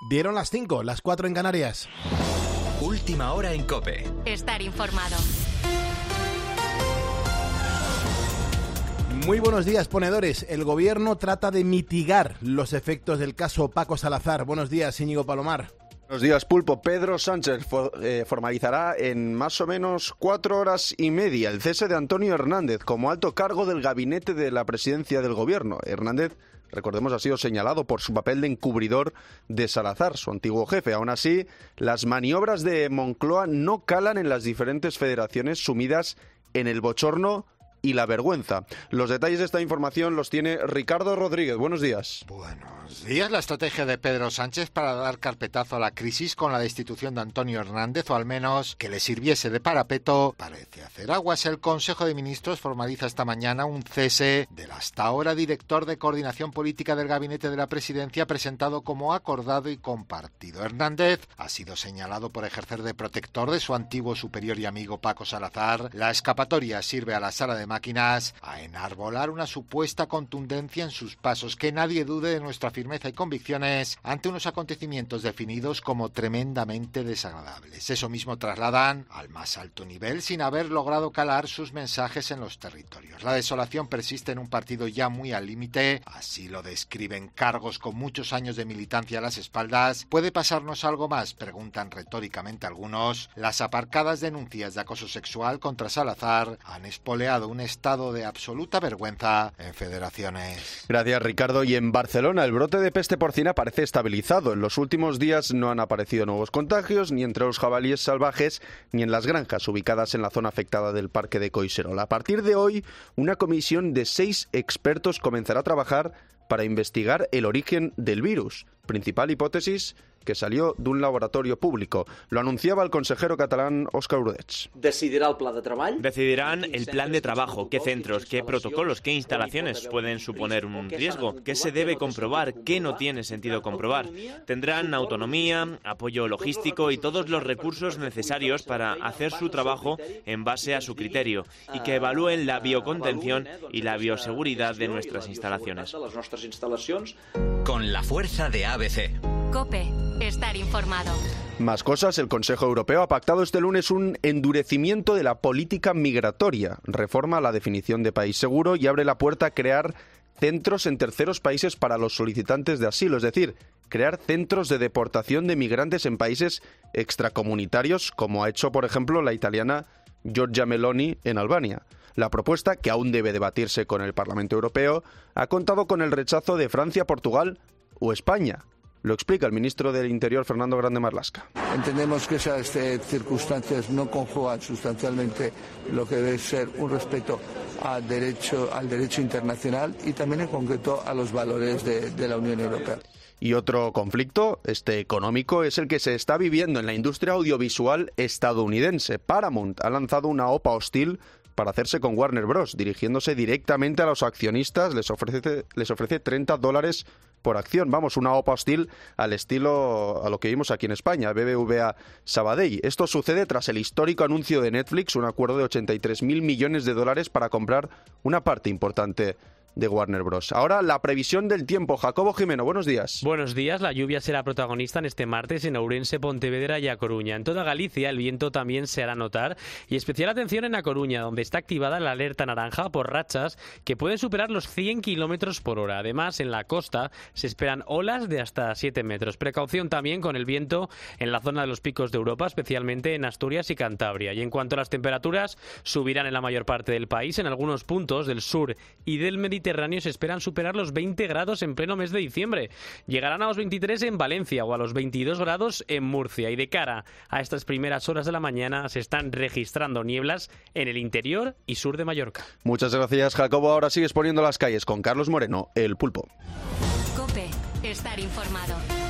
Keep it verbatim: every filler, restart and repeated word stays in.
Dieron las cinco, las cuatro en Canarias. Última hora en COPE. Estar informado. Muy buenos días, ponedores. El gobierno trata de mitigar los efectos del caso Paco Salazar. Buenos días, Íñigo Palomar. Buenos días, Pulpo. Pedro Sánchez for, eh, formalizará en más o menos cuatro horas y media el cese de Antonio Hernández como alto cargo del gabinete de la presidencia del gobierno. Hernández, recordemos, ha sido señalado por su papel de encubridor de Salazar, su antiguo jefe. Aún así, las maniobras de Moncloa no calan en las diferentes federaciones sumidas en el bochorno y la vergüenza. Los detalles de esta información los tiene Ricardo Rodríguez. Buenos días. Buenos días. La estrategia de Pedro Sánchez para dar carpetazo a la crisis con la destitución de Antonio Hernández, o al menos que le sirviese de parapeto, parece hacer aguas. El Consejo de Ministros formaliza esta mañana un cese del hasta ahora director de Coordinación Política del Gabinete de la Presidencia, presentado como acordado y compartido. Hernández ha sido señalado por ejercer de protector de su antiguo superior y amigo Paco Salazar. La escapatoria sirve a la sala de máquinas a enarbolar una supuesta contundencia en sus pasos. Que nadie dude de nuestra firmeza y convicciones ante unos acontecimientos definidos como tremendamente desagradables. Eso mismo trasladan al más alto nivel sin haber logrado calar sus mensajes en los territorios. La desolación persiste en un partido ya muy al límite, así lo describen cargos con muchos años de militancia a las espaldas. ¿Puede pasarnos algo más?, preguntan retóricamente algunos. Las aparcadas denuncias de acoso sexual contra Salazar han espoleado un estado de absoluta vergüenza en federaciones. Gracias, Ricardo. Y en Barcelona el brote de peste porcina parece estabilizado. En los últimos días no han aparecido nuevos contagios ni entre los jabalíes salvajes ni en las granjas ubicadas en la zona afectada del parque de Collserola. A partir de hoy, una comisión de seis expertos comenzará a trabajar para investigar el origen del virus. Principal hipótesis, que salió de un laboratorio público. Lo anunciaba el consejero catalán Òscar Ordeig. Decidirá el plan de trabajo. Decidirán el plan de trabajo, qué centros, qué protocolos, qué instalaciones pueden suponer un riesgo, qué se debe comprobar, qué no tiene sentido comprobar. Tendrán autonomía, apoyo logístico y todos los recursos necesarios para hacer su trabajo en base a su criterio y que evalúen la biocontención y la bioseguridad de nuestras instalaciones. Con la fuerza de A B C. COPE. Estar informado. Más cosas. El Consejo Europeo ha pactado este lunes un endurecimiento de la política migratoria. Reforma la definición de país seguro y abre la puerta a crear centros en terceros países para los solicitantes de asilo, es decir, crear centros de deportación de migrantes en países extracomunitarios, como ha hecho, por ejemplo, la italiana Giorgia Meloni en Albania. La propuesta, que aún debe debatirse con el Parlamento Europeo, ha contado con el rechazo de Francia, Portugal o España. Lo explica el ministro del Interior, Fernando Grande Marlaska. Entendemos que esas eh, circunstancias no conjugan sustancialmente lo que debe ser un respeto al derecho, al derecho internacional y también en concreto a los valores de, de la Unión Europea. Y otro conflicto, este económico, es el que se está viviendo en la industria audiovisual estadounidense. Paramount ha lanzado una OPA hostil para hacerse con Warner Bros., dirigiéndose directamente a los accionistas. Les ofrece, les ofrece treinta dólares por acción. Vamos, una OPA hostil al estilo a lo que vimos aquí en España, B B V A Sabadell. Esto sucede tras el histórico anuncio de Netflix, un acuerdo de ochenta y tres mil millones de dólares para comprar una parte importante de Warner Bros. Ahora la previsión del tiempo. Jacobo Jimeno, buenos días. Buenos días. La lluvia será protagonista en este martes en Ourense, Pontevedra y A Coruña. En toda Galicia el viento también se hará notar y especial atención en A Coruña, donde está activada la alerta naranja por rachas que pueden superar los cien kilómetros por hora. Además, en la costa se esperan olas de hasta siete metros. Precaución también con el viento en la zona de los picos de Europa, especialmente en Asturias y Cantabria. Y en cuanto a las temperaturas, subirán en la mayor parte del país. En algunos puntos del sur y del Mediterráneo se esperan superar los veinte grados en pleno mes de diciembre. Llegarán a los veintitrés en Valencia o a los veintidós grados en Murcia. Y de cara a estas primeras horas de la mañana se están registrando nieblas en el interior y sur de Mallorca. Muchas gracias, Jacobo. Ahora sigues poniendo las calles con Carlos Moreno, el Pulpo. COPE. Estar informado.